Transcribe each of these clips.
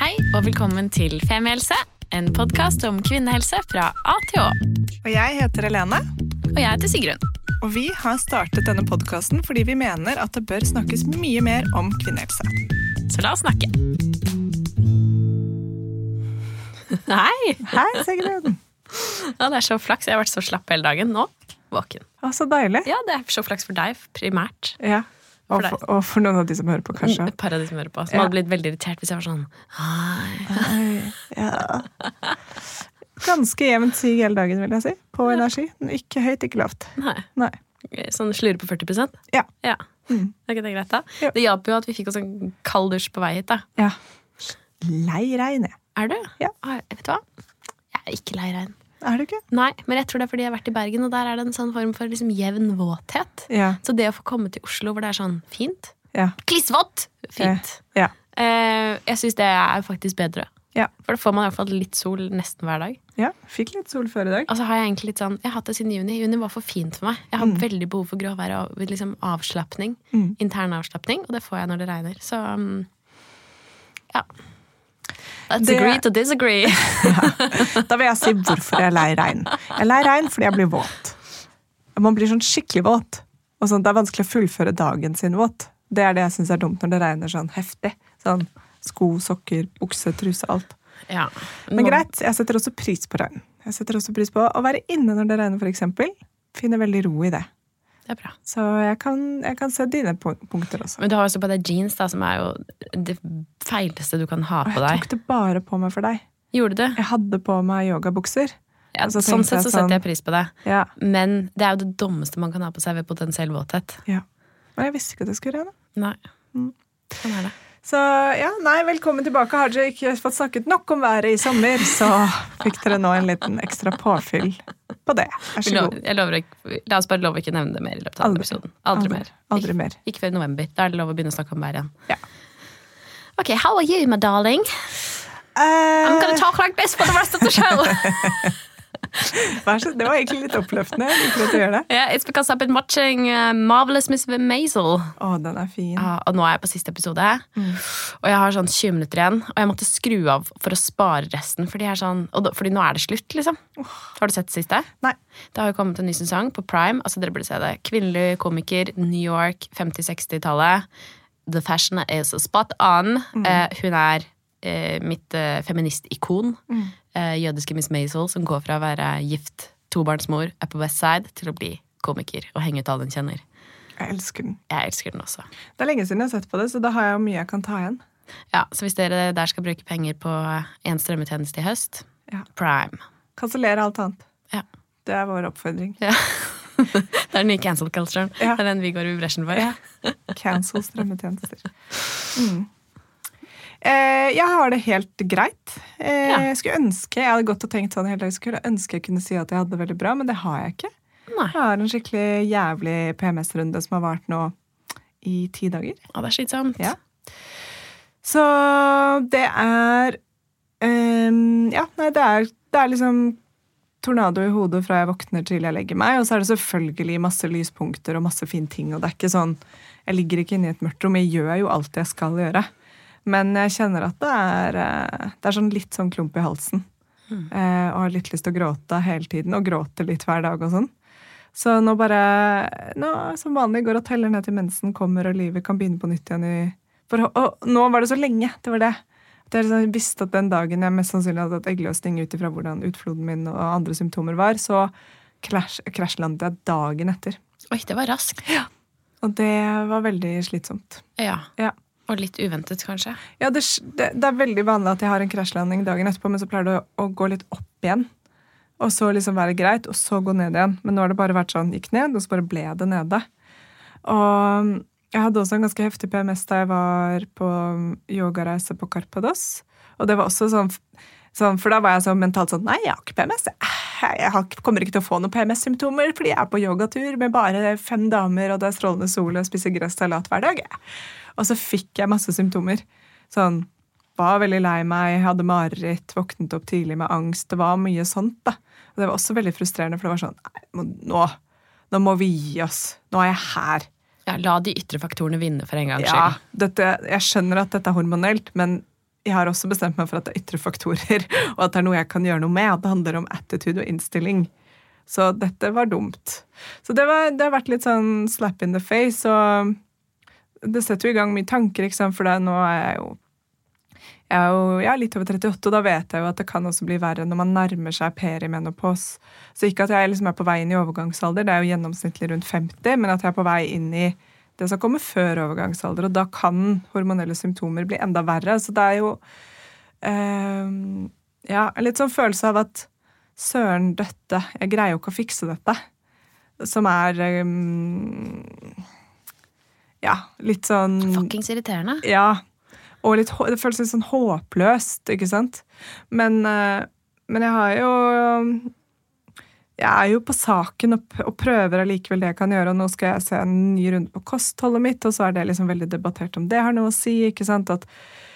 Hei og velkommen til Femihelse, en podcast om kvinnehelse fra A til Å. Og jeg heter Helene. Og jeg heter Sigrun. Og vi har startet denne podcasten fordi vi mener at det bør snakkes mye mer om kvinnehelse. Så la oss snakke. Hei! Hei, Sigrun. Ja, det er så flaks. Jeg har vært så slapp hele dagen. Nå, våken. Å, så deilig. Ja, det er så flaks for deg, primært. Ja, og for noen av de som hører på, kanskje. Et par av de som hører på. Som hadde blitt veldig irritert hvis jeg var sånn hei. Ja. Ganske jevnt sig hele dagen, vil jeg si. På energi. Ikke høyt, ikke lavt. Nei. Sånn slure på 40%? Ja. Er ikke det greit da? Ja. Det hjalp jo at vi fikk oss en kald dusj på vei hit da. Ja. Lei regn, jeg. Er du? Ja. Vet du hva? Jeg er ikke lei regn. Er du ikke? Nei, men jeg tror det er fordi jeg har vært i Bergen, og der er det en sånn form for liksom jevn våthet. Ja. Så det å få komme til Oslo, hvor det er sånn fint, Ja. klissvått, fint. Ja. Jeg synes det er faktisk bedre. Ja. For da får man i hvert fall litt sol nesten hver dag. Ja, fikk litt sol før i dag. Og så har jeg egentlig litt sånn, jeg har hatt det siden juni. Juni var for fint for meg. Jeg har veldig behov for gråvær og liksom avslappning, intern avslappning, og det får jeg når det regner. Så, ja. Let's agree to disagree. Da vil jeg si hvorfor jeg er lei regn. Jeg er lei regn fordi jeg blir våt. Man blir sånn skikkelig våt. Og sånn, det er vanskelig å fullføre dagen sin våt. Det er det jeg synes er dumt når det regner sånn heftig. Sånn sko, sokker, bukse, truse, alt. Ja. Men greit, jeg setter også pris på regn. Jeg setter også pris på å være inne når det regner, for eksempel. Finner veldig ro i det. Det er bra. Så jeg kan se dine punkter også. Men du har også på deg jeans da, som er jo det feileste du kan ha på deg. Jeg tok det bare på meg for deg. Gjorde du? Jeg hadde på meg yogabukser. Ja, Og så sånn tenkte sett så jeg sånn- setter jeg pris på det. Ja. Men det er jo det dummeste man kan ha på seg ved potensiell våthet. Ja. Men jeg visste ikke at det skulle regne. Nei. Sånn er det. Så ja, nei, velkommen tilbake. Har dere ikke fått snakket nok om været i sommer, så fikk dere nå en liten ekstra påfyll på det. Vær så god. Jeg lover ikke, la oss bare love ikke nevne det mer i løpet av denne episoden. Aldri mer. Aldri mer. Ikke før november. Da er det lov å begynne å snakke om vær igjen. Ja. Ok, how are you, my darling? I'm gonna talk like this for the rest of the show. Det var egentlig litt oppløftende. Jeg liker at du gjør det. Yeah, it's because I've been watching Marvelous Miss Maisel. Den er fin. Ja, og nå er jeg på siste episode. Og jeg har sånn 20 minutter igjen. Og jeg måtte skru av for å spare resten. Fordi nå er det slutt, liksom. Har du sett det siste? Nei. Det har jo kommet en ny sesong på Prime. Altså, dere burde se det. Kvinnelig komiker, New York, 50-60-tallet. The fashion is spot on. Hun er mitt feministikon. Jødiske Miss Maisel, som går fra å være gift, tobarnsmor, er på West Side, til å bli komiker og henge ut alle den kjenner. Jeg elsker den. Jeg elsker den også. Det er lenge siden jeg har sett på det, så da har jeg jo mye jeg kan ta igjen. Ja, så hvis dere der skal bruke penger på en strømmetjeneste i høst, Prime. Kansellere alt annet. Ja. Det er vår oppfordring. Ja. Det er den nye cancel culturen. Ja. Det er den vi går i bresjen for. Ja. Cancel strømmetjenester. Jeg har det helt greit. Jeg skulle ønske, jeg hadde gått og tenkt sånn hele dag, skulle ønske jeg kunne si at jeg hadde det veldig bra, men det har jeg ikke. Nei. Jeg har en skikkelig jævlig PMS-runde som har vært nå i 10 dager. Ja, det er slitsomt. Ja. Så det er det er liksom tornado i hodet fra jeg våkner til jeg legger meg, og så er det selvfølgelig masse lyspunkter og masse fine ting, og det er ikke sånn, jeg ligger ikke inne i et mørkt rom, jeg gjør jo alt jeg skal gjøre. Men jeg kjenner at det er sånn litt sånn klump i halsen. Og har litt lyst til å gråte hele tiden, og gråte litt hver dag og sånn. Så nå som vanlig går og teller ned til mensen kommer, og livet kan begynne på nytt igjen. Og nå var det så lenge, det var det. At jeg liksom visste at den dagen jeg mest sannsynlig hadde hatt eggløsning ut ifra hvordan utfloden min og andre symptomer var, så krasjlandet jeg dagen etter. Oi, det var raskt. Ja. Og det var veldig slitsomt. Ja. Ja. Og litt uventet, kanskje. Ja, det er veldig vanlig at jeg har en krasjlanding dagen etterpå, men så pleier det å gå litt opp igjen. Og så liksom være greit, og så gå ned igjen. Men nå har det bare vært sånn, gikk ned, og så bare ble det nede. Og jeg hadde også en ganske heftig PMS da jeg var på yogareise på Karpados. Og det var også sånn, for da var jeg så mentalt sånn, nei, jeg har ikke PMS. Jeg kommer ikke til å få noen PMS-symptomer, fordi jeg er på yogatur med bare 5 damer, og det er strålende sol, og spiser gresssalat hver dag. Og så fikk jeg masse symptomer. Sånn, var veldig lei meg, hadde mareritt, våknet opp tidlig med angst. Det var mye sånt, da. Og det var også veldig frustrerende, for det var sånn, nå må vi gi oss. Nå er jeg her. Ja, la de ytre faktorene vinne for en gang skyld. Ja, jeg skjønner at dette er hormonelt, men jeg har også bestemt meg for at det er ytre faktorer, og at det er noe jeg kan gjøre noe med, at det handler om attitude og innstilling. Så dette var dumt. Så det har vært litt sånn slap in the face, og det setter jo i gang mye tanker, ikke sant, for nå er jeg er litt over 38, og da vet jeg jo at det kan også bli verre når man nærmer seg perimenopos. Så ikke at jeg liksom er på vei inn i overgangsalder, det er jo gjennomsnittlig rundt 50, men at jeg er på vei inn i det som kommer før overgangsalder, og da kan hormonelle symptomer bli enda verre. Så det er jo litt sånn følelse av at søren døtte, jeg greier jo ikke å fikse dette. Som er litt sånn Fuckings irriterende. Ja, og det føles litt sånn håpløst, ikke sant? Men jeg er jo på saken og prøver allikevel det jeg kan gjøre, og nå skal jeg se en ny runde på kostholdet mitt, og så er det liksom veldig debattert om det har noe å si, ikke sant? At,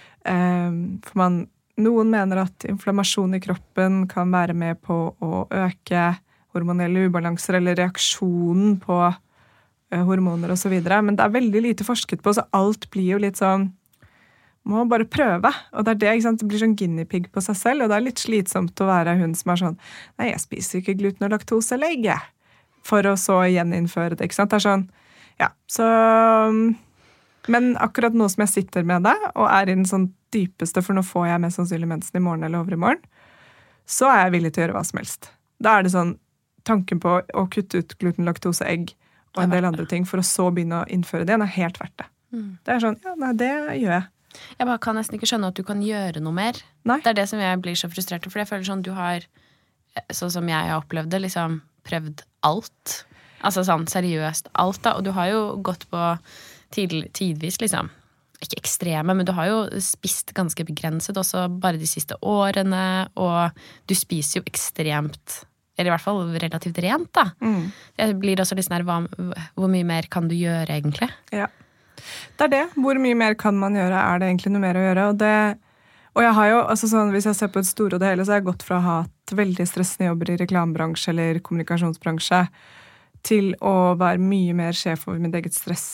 noen mener at inflammasjon i kroppen kan være med på å øke hormonelle ubalanser, eller reaksjonen på hormoner og så videre, men det er veldig lite forsket på, så alt blir jo litt sånn må bare prøve, og det er det, ikke sant? Det blir sånn guinea pig på seg selv, og det er litt slitsomt å være hun som er sånn, nei, jeg spiser ikke gluten og laktose lenge, for å så gjeninnføre det, ikke sant? Det er sånn, ja, så, men akkurat nå som jeg sitter med det, og er i den sånn dypeste, for nå får jeg mest sannsynlig mensen i morgen eller over i morgen, så er jeg villig til å gjøre hva som helst. Da er det sånn, tanken på å kutte ut gluten, laktose, egg, og en del andre ting, for å så begynne å innføre det, er helt verdt det. Det er sånn, ja, nei, det gjør jeg. Jeg bare kan nesten ikke skjønne at du kan gjøre noe mer. Nei. Det er det som jeg blir så frustrert, for jeg føler sånn, du har, sånn som jeg har opplevd det, liksom prøvd alt. Altså sånn seriøst alt da, og du har jo gått på tidvis liksom, ikke ekstreme, men du har jo spist ganske begrenset også bare de siste årene, og du spiser jo ekstremt, eller i hvert fall relativt rent da. Jeg blir også litt sånn her, hvor mye mer kan du gjøre egentlig? Ja. Det er det. Hvor mye mer kan man gjøre? Er det egentlig noe mer å gjøre? Og jeg har jo, altså sånn, hvis jeg ser på et store og det hele, så har jeg gått fra å ha hatt veldig stressende jobber i reklamebransje eller kommunikasjonsbransje til å være mye mer sjef over mitt eget stress.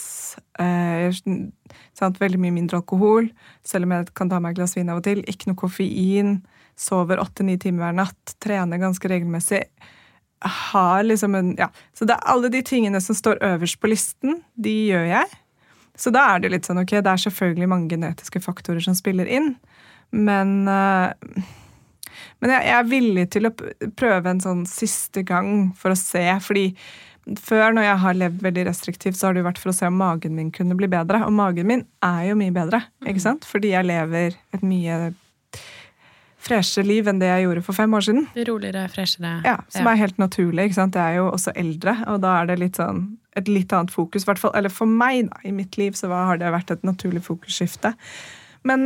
Veldig mye mindre alkohol, selv om jeg kan ta meg et glass vin av og til. Ikke noe koffein, sover 8-9 timer hver natt, trener ganske regelmessig. Har liksom så det er alle de tingene som står øverst på listen, de gjør jeg. Så da er det litt sånn, ok, det er selvfølgelig mange genetiske faktorer som spiller inn, men jeg er villig til å prøve en sånn siste gang for å se, fordi før når jeg har levd veldig restriktivt, så har det jo vært for å se om magen min kunne bli bedre, og magen min er jo mye bedre, ikke sant? Fordi jeg lever et mye freshere liv enn det jeg gjorde for 5 år siden. Roligere, freshere. Ja, som er helt naturlig, ikke sant? Jeg er jo også eldre, og da er det litt sånn et litt annet fokus, hvert fall, eller for meg da, i mitt liv så har det vært et naturlig fokusskifte. Men,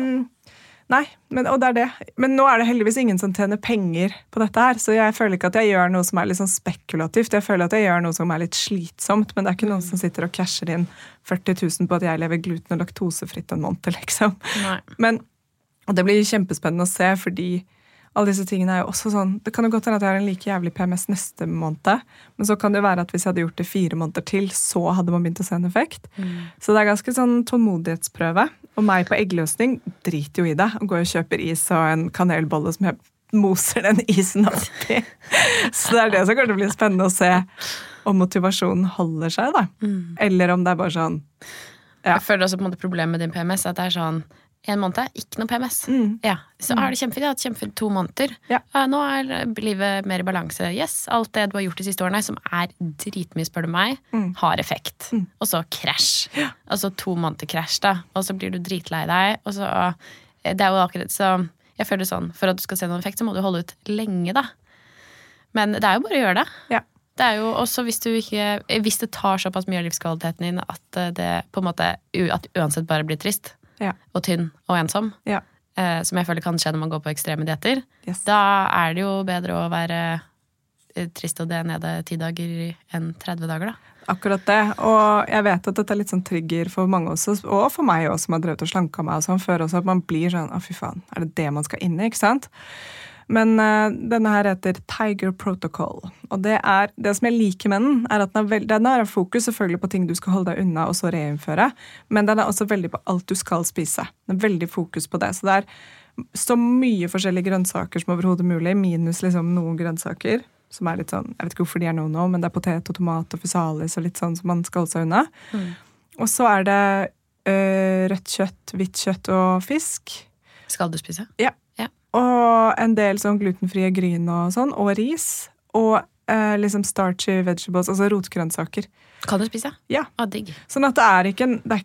og det er det. Men nå er det heldigvis ingen som tjener penger på dette her, så jeg føler ikke at jeg gjør noe som er litt sånn spekulativt. Jeg føler at jeg gjør noe som er litt slitsomt, men det er ikke noen som sitter og casher inn 40 000 på at jeg lever gluten- og laktosefritt en måned, liksom. Nei. Og det blir kjempespennende å se, fordi alle disse tingene er jo også sånn, det kan jo godt hende at jeg har en like jævlig PMS neste måned, men så kan det jo være at hvis jeg hadde gjort det 4 måneder til, så hadde man begynt å se en effekt. Så det er ganske sånn tålmodighetsprøve, og meg på eggløsning driter jo i det, og går og kjøper is og en kanelbolle som jeg moser den isen oppi. Så det er det som kommer til å bli spennende å se om motivasjonen holder seg da. Eller om det er bare sånn, Jeg føler også på en måte problemet med din PMS, at det er sånn, 1 måned, ikke noe PMS. Ja, så er det kjempefint. Jeg har hatt kjempefint 2 måneder. Ja. Nå er livet mer i balanse. Yes, alt det du har gjort de siste årene, som er dritmye, spør du meg, har effekt. Og så krasj. Ja. Og så 2 måneder krasj da. Og så blir du dritlei deg. Og så, det er jo akkurat så, jeg føler sånn, for at du skal se noen effekt, så må du holde ut lenge da. Men det er jo bare å gjøre det. Ja. Det er jo også hvis det tar såpass mye av livskvaliteten din, at det på en måte, at uansett bare blir trist. Ja. Og tynn og ensom, som jeg føler kan skje når man går på ekstreme dietter. Yes. Da er det jo bedre å være trist og det nede 10 dager enn 30 dager da. Akkurat det, og jeg vet at dette er litt sånn trigger for mange også, og for meg også som har drevet og slanket meg og sånn før også, at man blir sånn, fy faen, er det det man skal inne, ikke sant? Men denne her heter Tiger Protocol. Og det som jeg liker med den, er at den har fokus selvfølgelig på ting du skal holde deg unna og så reinnføre, men den er også veldig på alt du skal spise. Den er veldig fokus på det. Så det er så mye forskjellige grønnsaker som overhodet mulig, minus liksom noen grønnsaker, som er litt sånn, jeg vet ikke hvorfor de er no, men det er potet og tomat og fysalis og litt sånn som man skal holde seg unna. Og så er det rødt kjøtt, hvitt kjøtt og fisk. Skal du spise? Ja. Og en del sånn glutenfrie gryn og sånn, og ris. Og liksom starchy vegetables, altså rotgrønnsaker. Kan du spise? Ja. Digg. Sånn at det er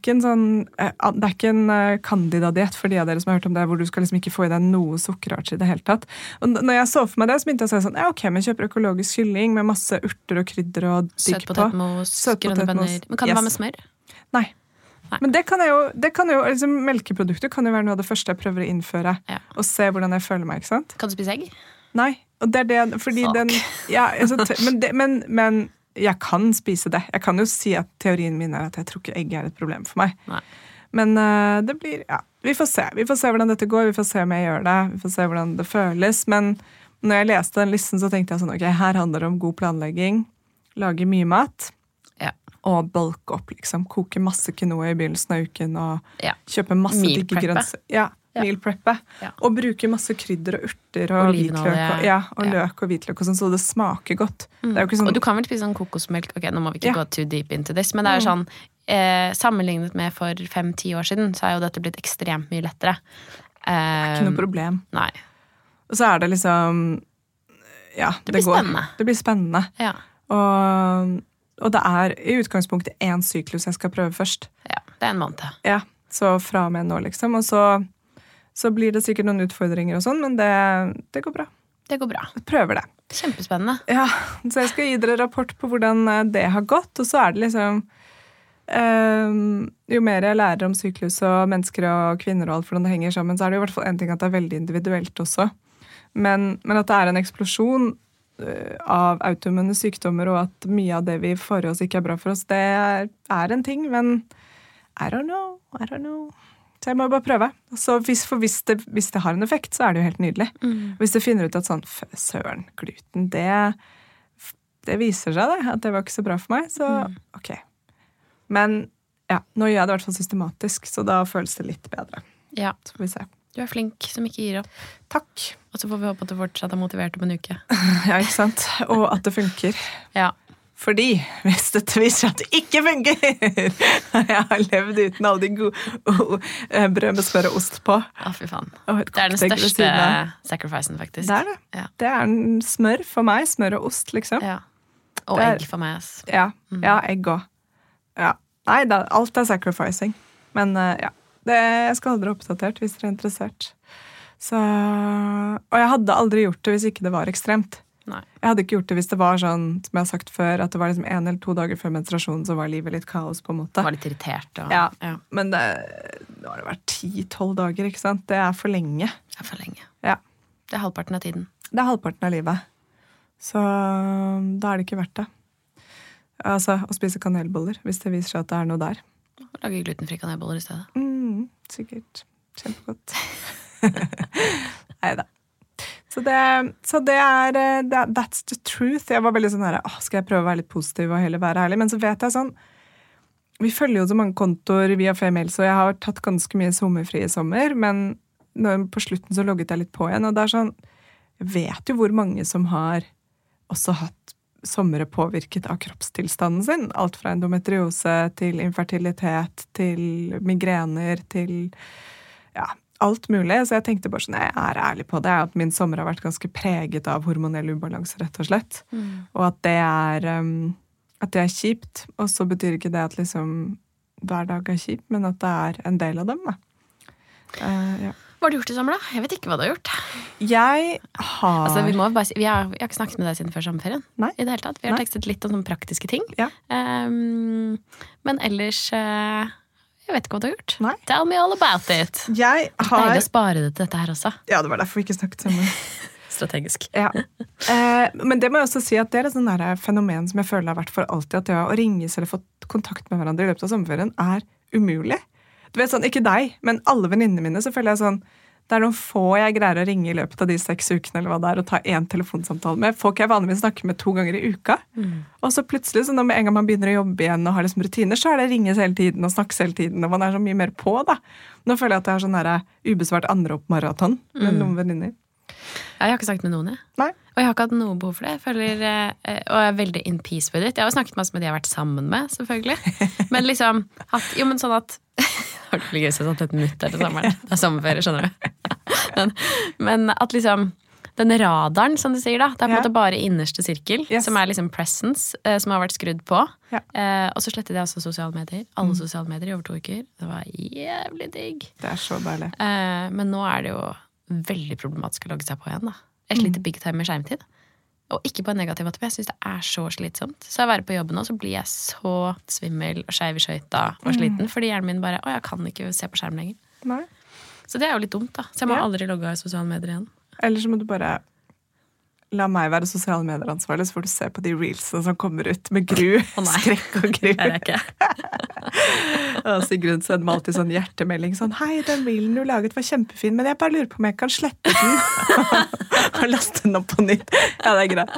ikke en candida-diett for de av dere som har hørt om det, hvor du skal liksom ikke få i deg noe sukkerarts i det hele tatt. Og når jeg så for meg det, så begynte jeg å si sånn, ja, ok, men kjøper økologisk kylling med masse urter og krydder og digg på. Søtpotetmos, grønne bønner. Men kan det være med smør? Nei. Men det kan jo liksom, melkeprodukter kan jo være noe av det første jeg prøver å innføre, og se hvordan jeg føler meg, ikke sant? Kan du spise egg? Nei, og det er det, fordi den, ja, altså, men jeg kan spise det. Jeg kan jo si at teorien min er at jeg tror ikke egg er et problem for meg. Nei. Men det blir, ja, vi får se hvordan dette går, vi får se om jeg gjør det, vi får se hvordan det føles, men når jeg leste den listen så tenkte jeg sånn, ok, her handler det om god planlegging, lage mye mat, og bulke opp, liksom. Koke masse quinoa i begynnelsen av uken, og kjøpe masse digge grønnsaker. Ja, meal preppe. Ja. Og bruke masse krydder og urter og hvitløk, og løk og hvitløk, og sånn, så det smaker godt. Det er jo ikke sånn... Og du kan vel spise sånn kokosmelk, ok, nå må vi ikke gå too deep into this, men det er sånn, sammenlignet med for 5-10 år siden, så er jo dette blitt ekstremt mye lettere. Ikke noe problem. Nei. Og så er det liksom, ja, det blir spennende. Det blir spennende. Ja. Og det er i utgangspunktet 1 syklus jeg skal prøve først. Ja, det er en måned. Ja, så fra og med nå liksom. Og så blir det sikkert noen utfordringer og sånn, men det går bra. Det går bra. Jeg prøver det. Kjempespennende. Ja, så jeg skal gi dere rapport på hvordan det har gått, og så er det liksom jo mer jeg lærer om syklus og mennesker og kvinner og alt hvordan det henger sammen, så er det i hvert fall en ting at det er veldig individuelt også. Men at det er en eksplosjon av autoimmune sykdommer, og at mye av det vi får i oss ikke er bra for oss, det er en ting, men I don't know. Så jeg må bare prøve. Så hvis det har en effekt, så er det jo helt nydelig. Hvis det finner ut at sånn, søren, gluten, det viser seg det, at det var ikke så bra for meg, så ok. Men ja, nå gjør jeg det i hvert fall systematisk, så da føles det litt bedre. Ja. Så får vi se. Du er flink som ikke gir opp. Takk. Og så får vi håpe at du fortsatt er motivert om en uke. Ja, ikke sant? Og at det funker. Ja. Fordi hvis dette viser at det ikke funker, jeg har levd uten alle de gode brød med smør og ost på. Fy faen. Det er den største sacrificen, faktisk. Det er det. Ja. Det er en smør for meg, smør og ost, liksom. Ja. Og egg for meg, ass. Ja, egg også. Ja. Nei, alt er sacrificing. Men ja. Jeg skal holde dere oppdatert hvis dere er interessert. Og jeg hadde aldri gjort det hvis ikke det var ekstremt. Nei. Jeg hadde ikke gjort det hvis det var sånn, som jeg har sagt før, at det var liksom 1 eller 2 dager før menstruasjonen, så var livet litt kaos på en måte. Det var litt irritert. Ja. Men det har vært 10-12 dager, ikke sant? Det er for lenge. Det er for lenge. Ja. Det er halvparten av tiden. Det er halvparten av livet. Så da er det ikke verdt det. Altså, å spise kanelboller, hvis det viser seg at det er noe der. Lage glutenfri kanelboller i stedet. Sikkert. Kjempegodt. Neida. Så det er that's the truth. Jeg var veldig sånn her, skal jeg prøve å være litt positiv og heller være ærlig? Men så vet jeg sånn, vi følger jo så mange kontoer via Female, så jeg har tatt ganske mye sommerfri i sommer, men på slutten så logget jeg litt på igjen, og det er sånn, jeg vet jo hvor mange som har også hatt sommere påvirket av kroppstilstanden sin. Alt fra endometriose til infertilitet, til migrener, til alt mulig. Så jeg tenkte bare sånn, jeg er ærlig på det, at min sommer har vært ganske preget av hormonell ubalanse, rett og slett. Og at det er kjipt. Og så betyr ikke det at liksom hver dag er kjipt, men at det er en del av dem. Ja. Hva har du gjort i sommer da? Jeg vet ikke hva du har gjort. Jeg har... Altså, vi må bare si, jeg har ikke snakket med deg siden før sommerferien. Nei. I det hele tatt. Vi har tekstet litt om sånne praktiske ting. Ja. Men ellers, jeg vet ikke hva du har gjort. Nei. Tell me all about it. Jeg har... Det er deilig å spare det til dette her også. Ja, det var derfor vi ikke snakket sammen. Strategisk. Ja. Men det må jeg også si at det er et sånn fenomen som jeg føler har vært for alltid, at det å ringes eller få kontakt med hverandre i løpet av sommerferien er umulig. Du vet sånn, ikke deg, men alle venninnene mine, så føler jeg sånn, Det noen få jeg greier å ringe i løpet av de 6 ukene, eller hva det og ta 1 telefonsamtale med. Folk jeg vanligvis snakker med 2 ganger i uka. Og så plutselig, så når en gang man begynner å jobbe igjen og har liksom rutiner, så det ringes hele tiden og snakkes hele tiden, og man så mye mer på, da. Nå føler jeg at jeg har sånn der ubesvart anrop-maraton med noen venninner. Jeg har ikke sagt med noen, jeg. Nei. Og jeg har ikke hatt noe behov for det. Jeg føler, og jeg veldig in peace with it. Jeg har snakket masse med de jeg har vært sammen med, selvfølgelig. Men liksom, men sånn at det har vært gøy sånn et minutt til sommeren. Det sommerferie, skjønner du. Men at liksom den radaren, som du sier da, det på en måte bare innerste sirkel, som liksom presence, som har vært skrudd på. Og så slettet jeg også sosiale medier. Alle sosiale medier i over 2 uker. Det var jævlig digg. Det så deilig. Men nå det jo veldig problematisk å logge seg på igjen da. Et lite big time med skjermtid. Og ikke på en negativ måte, for jeg synes det så slitsomt. Så jeg være på jobben nå, så blir jeg så svimmel og skeiv i skøyta og sliten, fordi hjernen min bare, jeg kan ikke se på skjerm lenger. Nei. Så det jo litt dumt da. Så jeg må aldri logge av sosiale medier igjen. Eller så må du bare la meg være sosiale medier ansvarlig, så får du se på de reelsene som kommer ut med gru, skrekk og gru. Det jeg ikke. Og Sigrun sender meg alltid sånn hjertemelding, sånn, hei, den reelen du laget var kjempefin, men jeg bare lurer på om jeg kan slette den. Og laste den opp på nytt. Ja, det greit.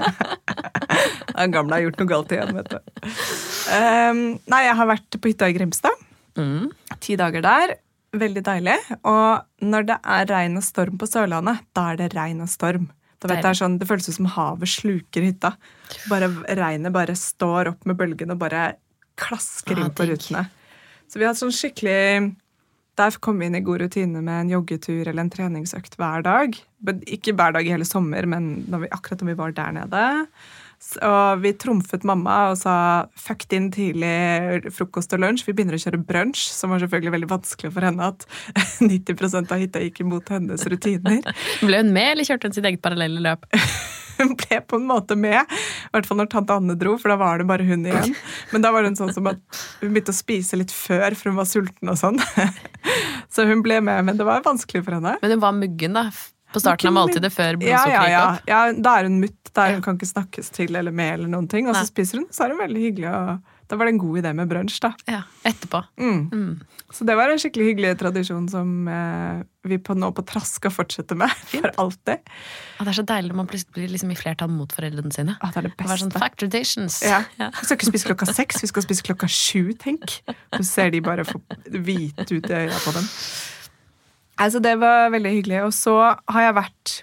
Den gamle har gjort noe galt igjen, vet du. Nei, jeg har vært på hytta i Grimstad. 10 dager der. Veldig deilig. Og når det regn og storm på Sørlandet, da det regn og storm. Da vet jeg sånn, det føles som havet sluker hytta. Bare regnet bare står opp med bølgen og bare klasker inn på rutene. Så vi har hatt sånn skikkelig... Der kom vi inn i god rutine med en joggetur eller en treningsøkt hver dag. Ikke hver dag i hele sommer, men akkurat når vi var der nede. Og vi trumfet mamma og sa fuck din tidlig frokost og lunsj. Vi begynner å kjøre brunch, som var selvfølgelig veldig vanskelig for henne at 90% av hytta gikk imot hennes rutiner. Ble hun med, eller kjørte hun sitt eget parallelle løp? Hun ble på en måte med, i hvert fall når tante Anne dro, for da var det bare hun igjen. Men da var hun sånn som at hun begynte å spise litt før, for hun var sulten og sånn. Så hun ble med, men det var vanskelig for henne. Men hun var muggen da, på starten av måltidet før blodsukkeret gikk opp? Ja, da hun mutt, der hun kan ikke snakkes til eller med eller noen ting, og så spiser hun, så det veldig hyggelig, og da var det en god idé med brunch da. Ja, etterpå. Så det var en skikkelig hyggelig tradisjon som vi nå på trass skal fortsette med for alltid. Det så deilig når man plutselig blir liksom i flertall mot foreldrene sine. Det det beste. Det var sånn fact traditions. Ja. Vi skal ikke spise 6:00, vi skal spise 7:00, tenk. Så ser de bare få hvite ut i øya på dem. Altså, det var veldig hyggelig. Og så har jeg vært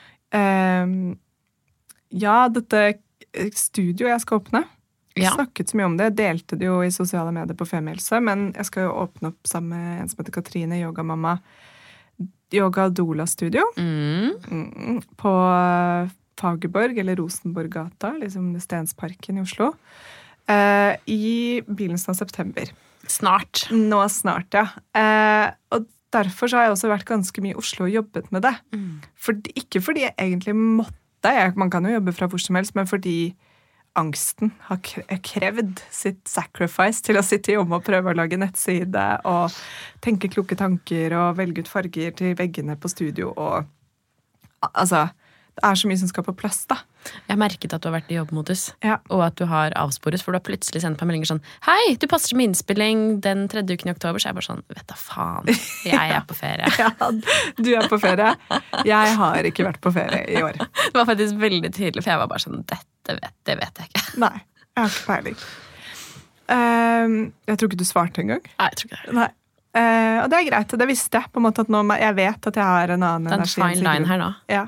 dette studio jeg skal åpne. Jeg snakket så mye om det, delte det jo i sosiale medier på Femihelse, men jeg skal jo åpne opp sammen med en som heter Katrine, yogamamma, Yoga Doula Studio, på Fagerborg, eller Rosenborggata, liksom Stensparken i Oslo, i begynnelsen av september. Snart. Nå snart, ja. Og derfor så har jeg også vært ganske mye i Oslo og jobbet med det. Ikke fordi jeg egentlig måtte, man kan jo jobbe fra hvor som helst, men fordi angsten har krevd sitt sacrifice til å sitte i jobb og prøve å lage nettside og tenke kloke tanker og velge ut farger til veggene på studio. Og altså, det så mye som skal på plass da. Jeg merket at du har vært i jobbmodus, og at du har avsporet, for du har plutselig sendt på meldinger sånn, hei, du passer med innspilling den 3. uken i oktober, så jeg bare sånn, vet da faen, jeg på ferie. Ja, du på ferie. Jeg har ikke vært på ferie i år. Det var faktisk veldig tydelig, for jeg var bare sånn, det vet jeg ikke. Nei, jeg har ikke peiling. Jeg tror ikke du svarte en gang. Nei, jeg tror ikke det. Nei. Og det greit, og det visste jeg på en måte at nå, jeg vet at jeg har en annen energi. Det en fine line her nå. Ja.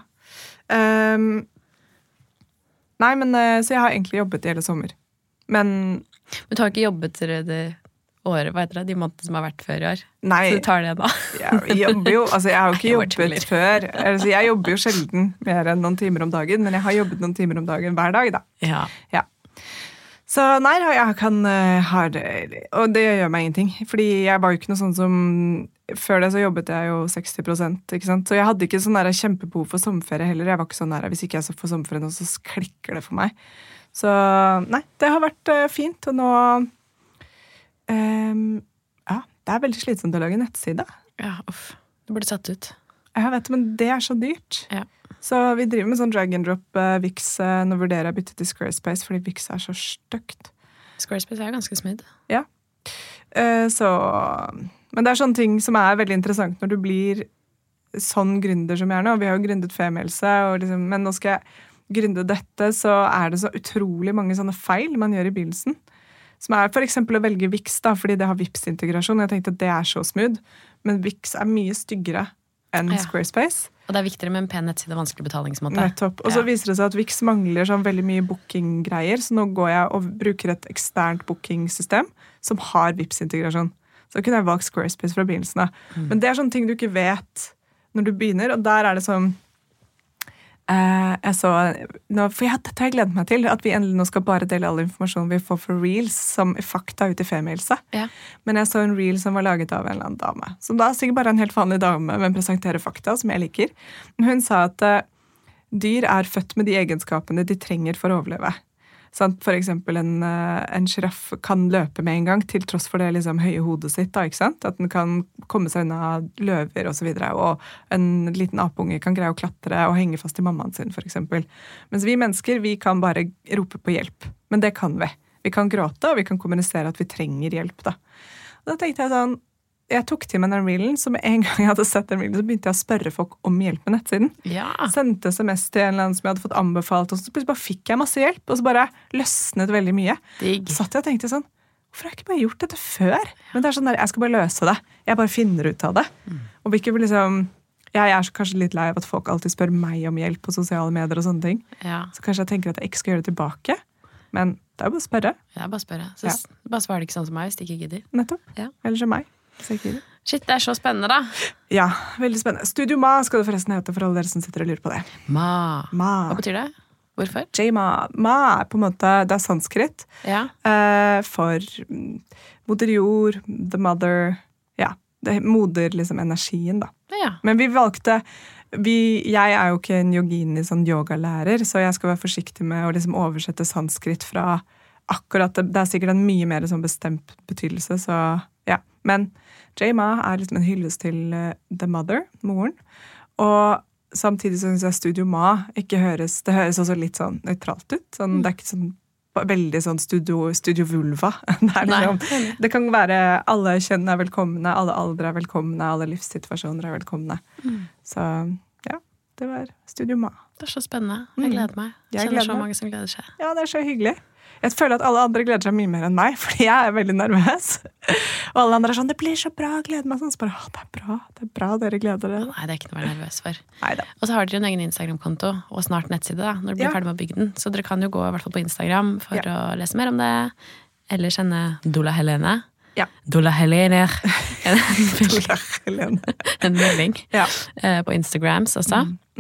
Nei, men så jeg har egentlig jobbet i hele sommer. Men du har ikke jobbet det året, hva heter det? De månedene som har vært før i år. Nei. Så du tar det da. Jeg jobber jo, altså jeg har jo ikke jobbet før. Altså jeg jobber jo sjelden mer enn noen timer om dagen, men jeg har jobbet noen timer om dagen hver dag da. Ja. Så nei, jeg kan ha det, og det gjør meg ingenting. Fordi jeg var jo ikke noe sånn som, før det så jobbet jeg jo 60%, ikke sant? Så jeg hadde ikke sånn der kjempebehov for sommerferie heller. Jeg var ikke sånn der, hvis ikke jeg får sommerferie nå, så klikker det for meg. Så nei, det har vært fint, og nå det veldig slitsomt å lage nettside. Ja, det burde satt ut. Jeg vet, men det så dyrt. Ja. Så vi driver med sånn drag and drop Wix. Nå vurderer jeg bytte til Squarespace, fordi Wix så støkt. Squarespace ganske smid. Ja. Men det sånne ting som veldig interessant når du blir sånn gründer som jeg er nå. Vi har jo gründet Femihelse, liksom, men nå skal jeg gründe dette, så det så utrolig mange sånne feil man gjør i begynnelsen. Som for eksempel å velge Wix, da, fordi det har Vipps-integrasjon. Jeg tenkte at det så smooth, men Wix mye styggere enn Squarespace. Og det viktigere med en pen nettside og vanskelig betalingsmåte. Nettopp. Og så viser det seg at Wix mangler sånn veldig mye booking-greier, så nå går jeg og bruker et eksternt booking-system som har Vipps-integrasjon. Så da kunne jeg valgt Squarespace fra begynnelsen av. Men det sånne ting du ikke vet når du begynner, og der det sånn dette har jeg gledet meg til, at vi endelig nå skal bare dele all informasjon vi får for Reels som fakta ut i Femihelse. Ja. Men jeg så en Reel som var laget av en eller annen dame, som da sikkert bare en helt vanlig dame, men presenterer fakta, som jeg liker. Hun sa at dyr født med de egenskapene de trenger for å overleve. Sånn, for eksempel en giraff kan løpe med en gang, til tross for det liksom, høye hodet sitt, da, ikke sant? At den kan komme seg unna løver og så videre, og en liten apunge kan greie å klatre og henge fast i mammaen sin, for eksempel. Mens vi mennesker, vi kan bare rope på hjelp. Men det kan vi. Vi kan gråte, og vi kan kommunisere at vi trenger hjelp, da. Og da tenkte jeg sånn, jeg tok til meg den reelen, så med en gang jeg hadde sett den reelen, så begynte jeg å spørre folk om hjelp med nettsiden. Ja. Sendte SMS til en eller annen som jeg hadde fått anbefalt, og så bare fikk jeg masse hjelp, og så bare løsnet veldig mye. Digg. Så satt jeg og tenkte sånn, hvorfor har jeg ikke bare gjort dette før? Men det sånn der, jeg skal bare løse det. Jeg bare finner ut av det. Og ikke liksom, jeg så kanskje litt lei av at folk alltid spør meg om hjelp på sosiale medier og sånne ting. Ja. Så kanskje jeg tenker at jeg ikke skal gjøre det tilbake. Men det jo bare å spørre. Ja, bare spørre. Så bare svarer det ikke sånn som meg hvis de ikke gidder. Nettopp. Ja. Eller som meg. Shit, det så spennende da. Ja, veldig spennende. Studio Ma skal det forresten hete for alle dere som sitter og lurer på det. Ma. Hva betyr det? Hvorfor? J-Ma. Ma på en måte, det sanskrit. Ja. For moder jord, the mother, ja, det moder liksom energien da. Ja. Men vi valgte, jeg jo ikke en yogini sånn yogalærer, så jeg skal være forsiktig med å liksom oversette sanskrit fra akkurat, det sikkert en mye mer sånn bestemt betydelse, så ja. Men J-Ma liksom en hyllest til the mother, moren, og samtidig så synes jeg Studio Ma ikke høres, det høres også litt sånn nøytralt ut, sånn, det ikke sånn veldig sånn studio vulva. Liksom, det kan være alle kjønn velkomne, alle aldre velkomne, alle livssituasjoner velkomne. Så ja, det var Studio Ma. Det så spennende. Jeg gleder meg. Jeg kjenner så mange som gleder seg. Ja, det så hyggelig. Jeg føler at alle andre gleder seg mye mer enn meg, fordi jeg veldig nervøs. Og alle andre sånn, det blir så bra, gleder meg sånn. Så bare, det bra, dere gleder dere. Nei, det ikke noe å være nervøs for. Neida. Og så har dere en egen Instagram-konto, og snart nettside da, når dere blir ferdig med å bygge den. Så dere kan jo gå i hvert fall på Instagram for å lese mer om det. Eller sende Dola Helene. Ja. Dola Helene. Dola Helene. En melding på Instagrams også.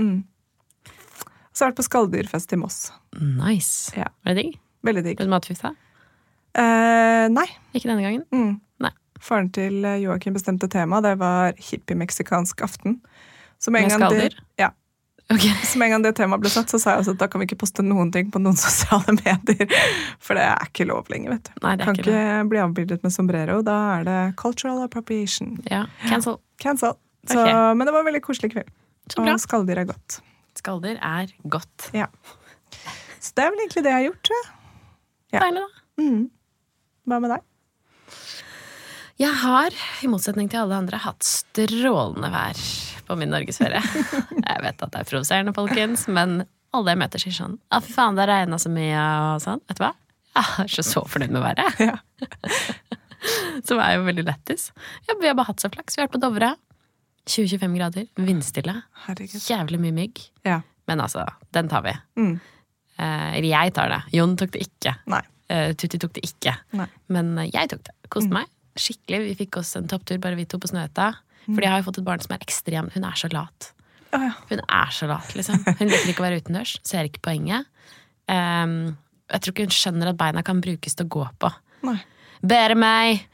Så har jeg vært på Skalldyrfest i Moss. Nice. Ja. Var det digg? Veldig digg. Ble du matfifta? Nei. Ikke denne gangen? Nei. Faren til Joakim bestemte tema, det var hippie-meksikansk aften. Med skalldyr? Ja. Okay. Så med en gang det temaet ble satt, så sa jeg også at da kan vi ikke poste noen ting på noen sosiale medier. For det ikke lov lenger, vet du. Nei, det kan ikke bli avbildet med sombrero, da det cultural appropriation. Ja, cancel. Så, men det var en veldig koselig kveld. Så bra. Og skalldyr godt. Skalldyr godt. Ja. Så det vel egentlig det jeg har gjort, tror jeg. Ja. Deilig da. Hva med deg? Jeg har, i motsetning til alle andre, hatt strålende vær på min norgesferie. Jeg vet at det provoserende, folkens, men alle jeg møter sier sånn, fy faen, det regnet så mye og sånn. Vet du hva? Jeg er så fornøyd med været. Ja. Som jo veldig lettis. Ja, vi har bare hatt så flaks. Vi har vært på Dovre. 20-25 grader, vindstille. Herregud. Jævlig mye mygg. Ja. Men altså, den tar vi. Eller jeg tar det. Jon tok det ikke. Nei. Tutti tok det ikke. Nei. Men jeg tok det. Koste meg. Skikkelig. Vi fikk oss en topptur, bare vi to på Snøhetta. Fordi jeg har jo fått et barn som ekstrem. Hun så lat. Hun så lat, liksom. Hun liker ikke å være utendørs. Ser ikke poenget. Jeg tror ikke hun skjønner at beina kan brukes til å gå på. Nei. Bær meg!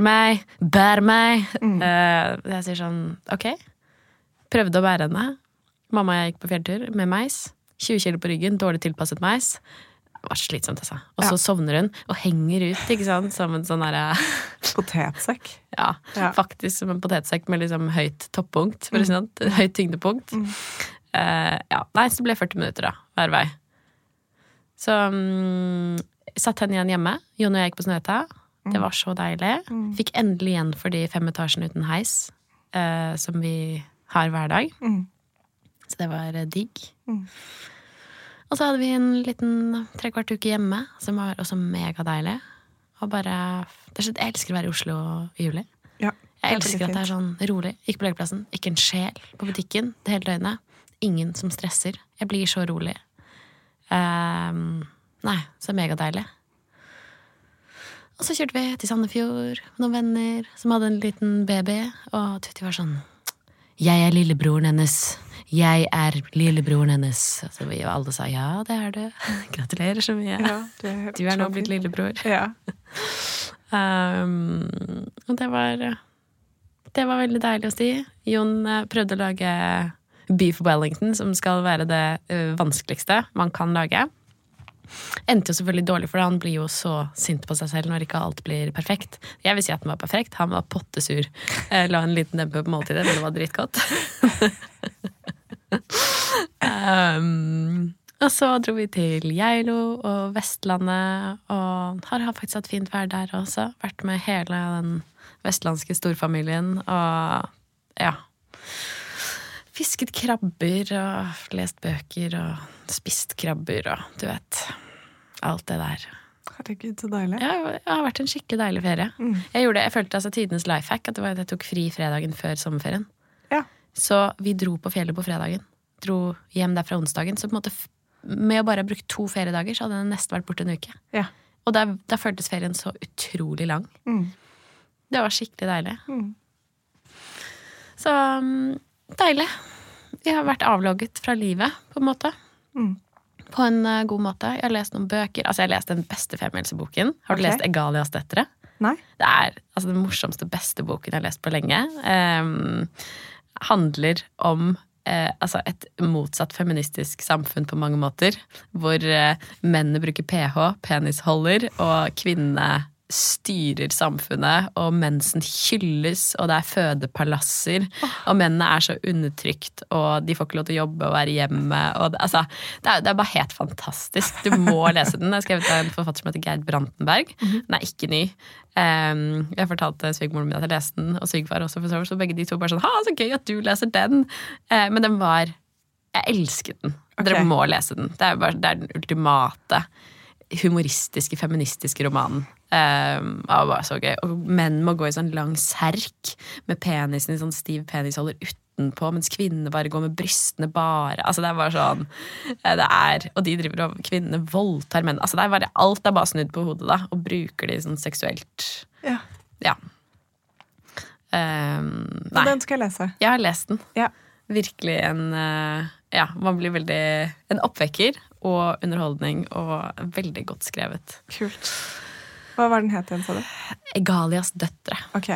Jeg sier sånn, ok. Prøvde å bære henne. Mamma og jeg gikk på fjelltur med meis. 20 kilo på ryggen, dårlig tilpasset meis. Det var slitsomt, altså. Og så sovner hun og henger ut, ikke sant? Som en sånn der... Potetsekk. Ja, faktisk som en potetsekk med liksom høyt toppunkt, for sånn, høyt tyngdepunkt. Nei, så det ble 40 minutter da, hver vei. Så satt henne igjen hjemme. Jon og jeg gikk på Snøhetta. Det var så deilig. Fikk endelig igjen for de 5 etasjene uten heis, som vi har hver dag. Så det var digg. Og så hadde vi en liten 3/4 uke hjemme, som var også megadeilig. Og bare, jeg elsker å være i Oslo i juli. Ja, jeg elsker at det er sånn rolig. Ikke på lekeplassen, ikke en sjel på butikken det hele døgnet. Ingen som stresser. Jeg blir så rolig. Nei, så megadeilig. Og så kjørte vi til Sandefjord med noen venner som hadde en liten baby, og Tutti var sånn, jeg er lillebroren hennes. Jeg er lillebroren hennes. Så vi alle sa, ja, det er du. Gratulerer så mye. Ja, du er nå blitt lillebror. Ja. Og det var veldig deilig å si. Jon prøvde å lage beef wellington, som skal være det vanskeligste man kan lage. Endte jo selvfølgelig dårlig, for han blir jo så sint på seg selv når ikke alt blir perfekt. Jeg vil si at den var perfekt. Han var pottesur. La en liten dempe på måltidet, men det var dritgodt. Og så dro vi til Geilo og Vestlandet, og har faktisk hatt fint vær der også. Vært med hele den vestlandske storfamilien, og ja, fisket krabber og lest bøker og spist krabber og du vet, alt det der. Herregud, så deilig. Ja, det har vært en skikkelig deilig ferie. Jeg følte altså tidenes lifehack, at det var at jeg tok fri fredagen før sommerferien. Ja. Så vi dro på fjellet på fredagen. Dro hjem der fra onsdagen. Så på en måte, med å bare ha brukt 2 feriedager, så hadde den nesten vært borte en uke. Ja. Og da føltes ferien så utrolig lang. Det var skikkelig deilig. Så deilig. Jeg har vært avlogget fra livet, på en måte. På en god måte. Jeg har lest noen bøker. Altså, jeg har lest den beste femhelseboken. Har du lest Egalias døtre? Nei. Det er altså den morsomste, beste boken jeg har lest på lenge. Handler om altså et motsatt feministisk samfunn på mange måter, hvor mennene bruker PH, penisholder, og kvinnene styrer samfunnet, og mensen hylles, og det er fødepalasser, og mennene er så undertrykt, og de får ikke lov til å jobbe og være hjemme, og det er bare helt fantastisk. Du må lese den. Jeg har skrevet av en forfatter som heter Gerd Brantenberg. Den er ikke ny. Jeg fortalte svigermoren min at jeg leste den, og svigerfar også, så begge de to bare sånn, så gøy at du leser den. Men den var, jeg elsket den. Dere må lese den. Det er den ultimate humoristiske, feministiske romanen. Det var så gøy. Og menn må gå i sånn lang serk med penisen i sånn stiv penisholder utenpå, mens kvinnene bare går med brystene bare. Altså det er bare sånn og de driver og kvinnene voldtar menn. Altså det er bare, alt er bare snudd på hodet da, og bruker de sånn seksuelt. Ja. Nei. Den skal jeg lese. Jeg har lest den. Ja. Virkelig man blir veldig en oppvekker og underholdning og veldig godt skrevet. Kult. Hva var den het igjen, sa du? Egalias døtre. Ok.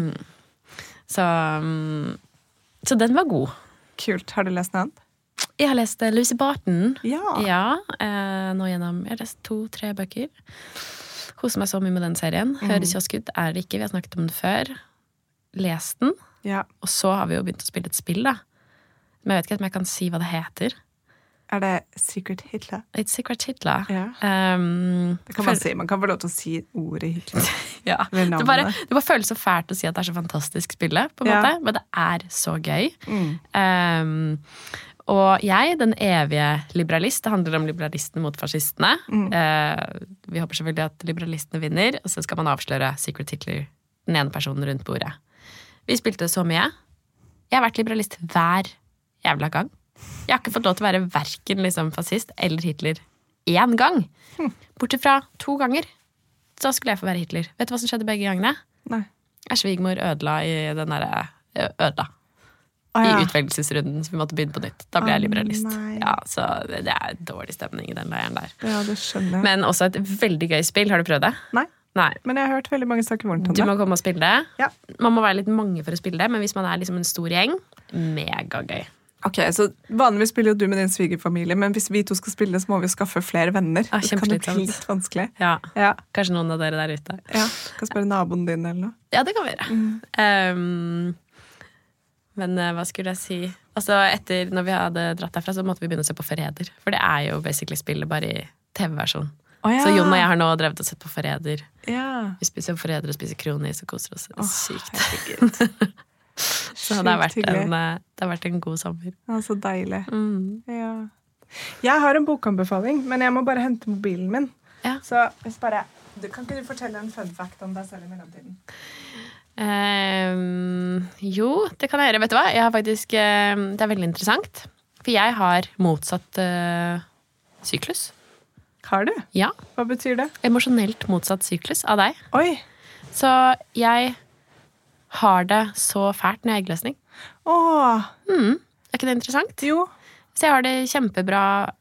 Så den var god. Kult. Har du lest noe annet? Jeg har lest Lucy Barton. Ja. Nå jeg har lest 2-3 bøker. Koser meg så mye med den serien. Høres kiosk ut, er det ikke. Vi har snakket om den før. Les den. Ja. Og så har vi jo begynt å spille et spill da. Men jeg vet ikke om jeg kan si hva det heter. Er det Secret Hitler? It's Secret Hitler. Ja. Det kan man si. Man kan få lov til å si ordet Hitler. Ja. Det bare føles så fælt å si at det er så fantastisk spille, på en måte. Men det er så gøy. Og jeg, den evige liberalist, det handler om liberalistene mot fascistene. Vi håper selvfølgelig at liberalistene vinner, og så skal man avsløre Secret Hitler, den ene personen rundt bordet. Vi spilte så mye. Jeg har vært liberalist hver jævla gang. Jeg har ikke fått lov til å være hverken liksom fascist eller Hitler 1 gang. Bortsett fra 2 ganger. Så skulle jeg få være Hitler. Vet du hva som skjedde begge gangene? Nei. Svigermor ødela i den derre i utvelgelsesrunden, så vi måtte begynne på nytt. Da ble jeg liberalist. Ja, så det er dårlig stemning i den leiren der. Ja, det skjønner jeg. Men også et veldig gøy spill. Har du prøvd det? Nei. Men jeg har hørt veldig mange snakke vondt om det. Du må komme og spille det. Ja. Man må være litt mange for å spille det, men hvis man er liksom en stor gjeng, megagøy. Ok, så vanligvis spiller jo du med din svigerfamilie, men hvis vi 2 skal spille, så må vi skaffe flere venner. Det kan jo bli litt vanskelig. Ja. Kanskje noen av dere der ute. Ja, kan spørre naboen din eller noe. Ja, det kan vi gjøre. Men hva skulle jeg si? Altså, når vi hadde dratt derfra, så måtte vi begynne å se på Forræder. For det er jo basically spillet bare i TV-versjon. Så Jon og jeg har nå drevet og sett på Forræder. Vi spiser Forræder og spiser kronis og koser oss sykt. Så det har vært en god sommer. Ja, så deilig. Ja. Jeg har en bokanbefaling, men jeg må bare hente mobilen min. Ja. Så kan ikke du fortelle en fun fact om deg selv i mellomtiden? Jo, det kan jeg gjøre. Vet du hva? Jeg har faktisk, det er veldig interessant. For jeg har motsatt syklus. Har du? Ja. Hva betyr det? Emosjonelt motsatt syklus av deg. Oi! Så jeg har det så fælt når jeg har eggløsning. Åh! Er ikke det interessant? Jo. Så jeg har det kjempebra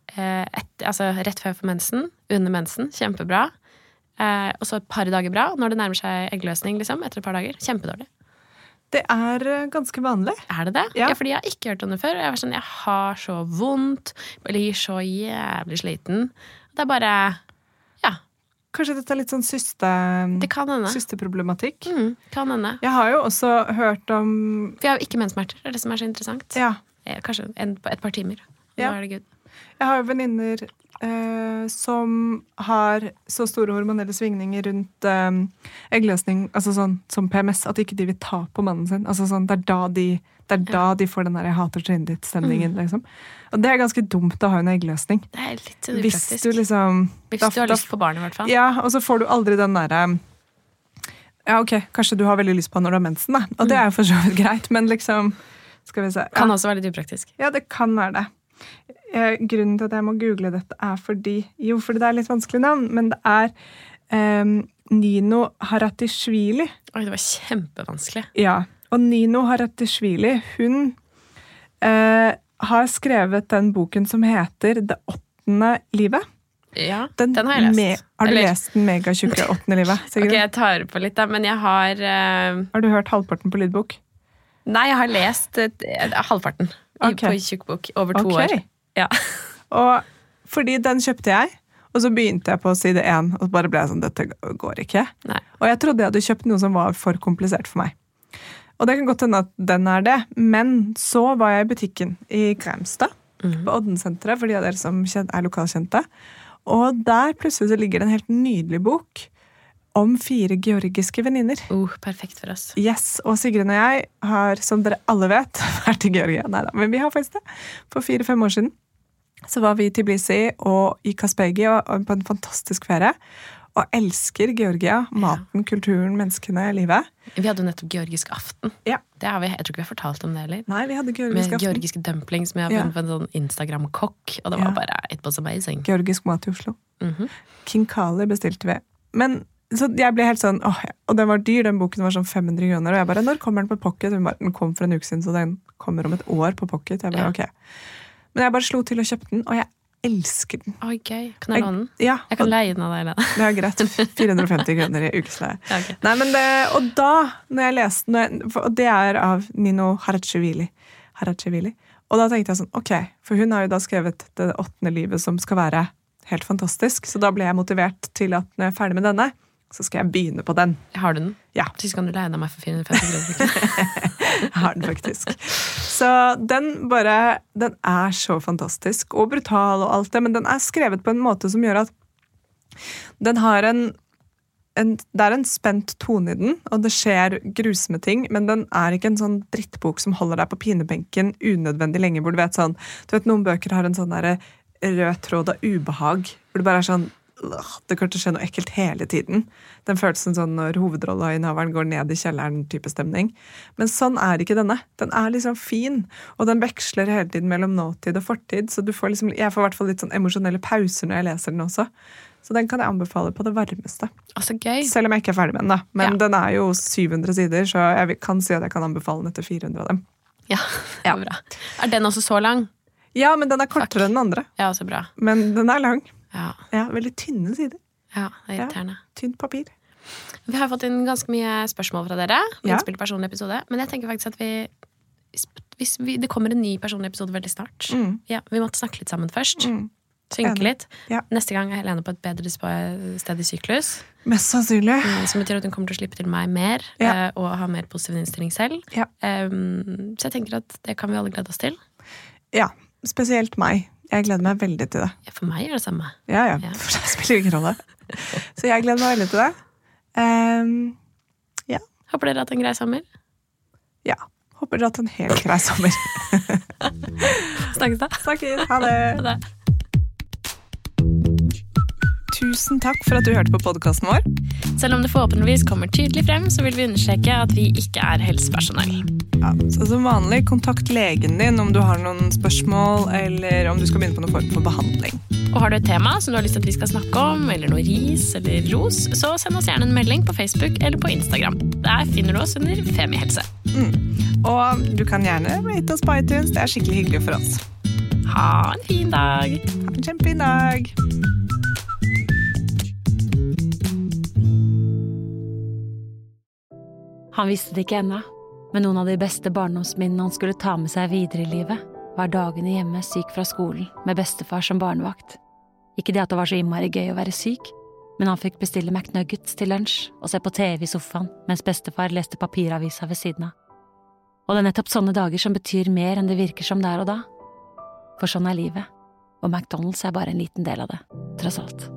rett før for mensen, under mensen, kjempebra. Og så et par dager bra, når det nærmer seg eggløsning, liksom, etter et par dager. Kjempedårlig. Det er ganske vanlig. Er det det? Ja. Fordi jeg har ikke hørt om det før. Jeg har så vondt, blir så jævlig sliten. Det er bare, ja. Kanskje dette er litt sånn Det kan hende. systeproblematikk. Kan hende. Jeg har jo også hørt om... For jeg har jo ikke menssmerter, det er det som er så interessant. Ja. Kanskje et par timer. Ja. Da er det good. Jeg har jo venninner som har så store hormonelle svingninger rundt eggløsning, altså sånn som PMS, at ikke de vil ta på mannen sin. Altså sånn, det er da de får den der 'jeg hater trynet ditt'-stemningen, liksom. Og det er ganske dumt å ha en eggløsning. Det er litt Hvis upraktisk. du liksom... Hvis du har lyst på barn i hvert fall. Ja, og så får du aldri den derre ja, ok, kanskje du har veldig lyst på når du har mensen, da. Og det er jo for så vidt greit, men liksom skal vi se. Ja. Kan også være litt upraktisk. Ja, det kan være det. Grunnen til at jeg må google dette er fordi det er litt vanskelig navn, men det er Nino Haratiashvili. Oi, det var kjempevanskelig. Ja, og Nino Haratiashvili, hun har skrevet den boken som heter Det 8. livet. Ja, den har jeg lest. Har du lest den megatjukke 8. livet? Ok, jeg tar på litt da, men jeg har... Har du hørt halvparten på lydbok? Nei, jeg har lest halvparten på tjukkbok over 2 år. Ja. Og fordi den kjøpte jeg, og så begynte jeg på side 1, og bare ble jeg sånn, dette går ikke. Nei. Og jeg trodde jeg hadde kjøpt noe som var for komplisert for meg. Og det kan godt hende at den er det, men så var jeg i butikken i Grimstad, på Oddensenteret, for de av dere som er lokalkjente. Og der plutselig så ligger det en helt nydelig bok om 4 georgiske venninner. Perfekt for oss. Yes, og Sigrun og jeg har, som dere alle vet, vært i Georgia. Neida, men vi har faktisk det. For 4-5 år siden så var vi i Tbilisi og i Kaspegi og på en fantastisk ferie. Og elsker Georgia, maten, kulturen, menneskene, livet. Vi hadde jo nettopp georgisk aften. Ja. Det har jeg tror ikke vi har fortalt om det heller. Nei, vi hadde georgisk med aften. georgiske dumplings som jeg har funnet på en sånn Instagram-kokk. Og det var bare, it was amazing. Georgisk mat i Oslo. King Kali bestilte vi. Men så jeg ble helt sånn, og den var dyr, den boken var sånn 500 kroner, og jeg bare, når kommer den på pocket? Den kom for en uke siden, så den kommer om et år på pocket. Jeg bare, ok. Men jeg bare slo til og kjøpte den, og jeg elsker den. Oi, gøy. Kan jeg låne den? Ja. Jeg kan leie den av deg, eller? Det er greit. 450 kroner i ukesleie. Okay. Nei, men og da, når jeg leste den, og det er av Nino Haratiashvili, og da tenkte jeg sånn, ok, for hun har jo da skrevet Det 8. livet som skal være helt fantastisk, så da ble jeg motivert til at når jeg er ferdig med denne, så skal jeg begynne på den. Har du den? Ja. Så kan du leie den av meg for 450 kroner. Jeg har den faktisk. Så den er så fantastisk og brutal og alt det, men den er skrevet på en måte som gjør at den har det er en spent tone i den, og det skjer grusomme ting, men den er ikke en sånn drittbok som holder deg på pinebenken unødvendig lenge, hvor du vet noen bøker har en sånn der rød tråd av ubehag, hvor det bare er sånn, det kan ikke skje noe ekkelt hele tiden. Den følelsen sånn når hovedrolleinnehaveren går ned i kjelleren type stemning. Men sånn er ikke denne. Den er liksom fin, og den veksler hele tiden mellom nåtid og fortid, så jeg får i hvert fall litt sånn emosjonelle pauser når jeg leser den også. Så den kan jeg anbefale på det varmeste. Altså gøy. Selv om jeg ikke er ferdig med den da. Men den er jo 700 sider, så jeg kan si at jeg kan anbefale den etter 400 av dem. Ja, det er bra. Er den også så lang? Ja, men den er kortere enn den andre. Ja, så bra. Men den er lang. Ja, veldig tynne sider. Ja, det er irriterende. Tynt papir. Vi har fått inn ganske mye spørsmål fra dere. Innspill til personlig episode. Men jeg tenker faktisk at det kommer en ny personlig episode veldig snart. Ja, vi måtte snakke litt sammen først. Synke litt. Ja. Neste gang er Helene på et bedre sted i syklus. Mest sannsynlig. Som betyr at hun kommer til å slippe til meg mer, og ha mer positiv innstilling selv. Ja. Så jeg tenker at det kan vi alle glede oss til. Ja, spesielt meg. Jeg gleder meg veldig til det. Ja, for meg er det samme. Ja. For det spiller ingen rolle. Så jeg gleder meg veldig til det. Ja. Håper dere har hatt en grei sommer. Ja, Håper dere har hatt en helt grei sommer. Snakkes da. Snakkes, ha det. Ha det. Tusen takk for at du hørte på podcasten vår. Selv om det forhåpentligvis kommer tydelig frem, så vil vi understreke at vi ikke er helsepersonell. Ja, så som vanlig, kontakt legen din om du har noen spørsmål, eller om du skal begynne på noen form for behandling. Og har du et tema som du har lyst til at vi skal snakke om, eller noe ris eller ros, så send oss gjerne en melding på Facebook eller på Instagram. Der finner du oss under Femihelse. Og du kan gjerne rate oss på iTunes, det er skikkelig hyggelig for oss. Ha en fin dag! Ha en kjempefin dag! Han visste det ikke ennå, men noen av de beste barndomsminnene han skulle ta med seg videre i livet, var dagene hjemme syk fra skolen med bestefar som barnevakt. Ikke det at det var så innmari gøy å være syk, men han fikk bestille McNuggets til lunsj og se på TV i sofaen mens bestefar leste papiravisa ved siden av. Og det er nettopp sånne dager som betyr mer enn det virker som der og da. For sånn er livet, og McDonald's er bare en liten del av det, tross alt.